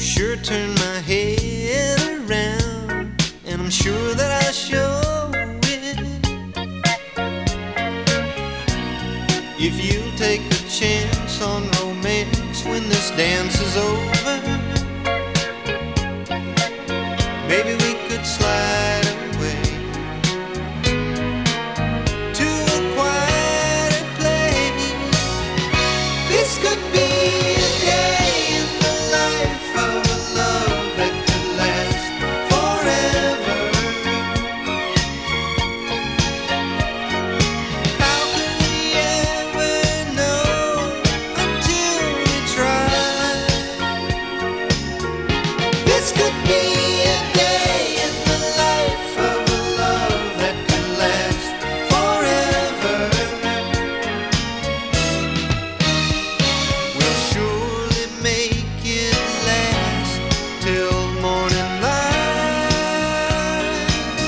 sure turned my head around, and I'm sure that I show it. If you take a chance on romance when this dance is over, maybe we could slide away to a quieter place. This could be a day in the life of a love that could last forever. How could we ever know until we try? This could be a day in the life of a love that could last forever. We'll surely make it last till morning light.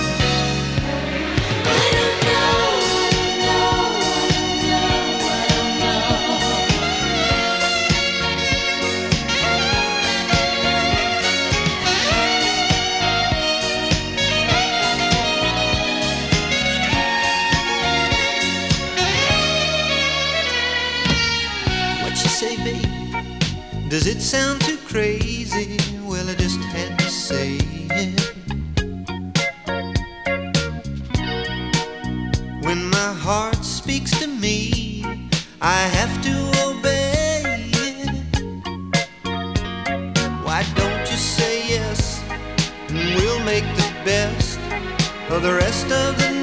I don't know, I don't know, I don't know. What you say, baby? Does it sound too crazy? Well, I just had to say it. When my heart speaks to me, I have to obey it. Why don't you say yes, and we'll make the best of the rest of the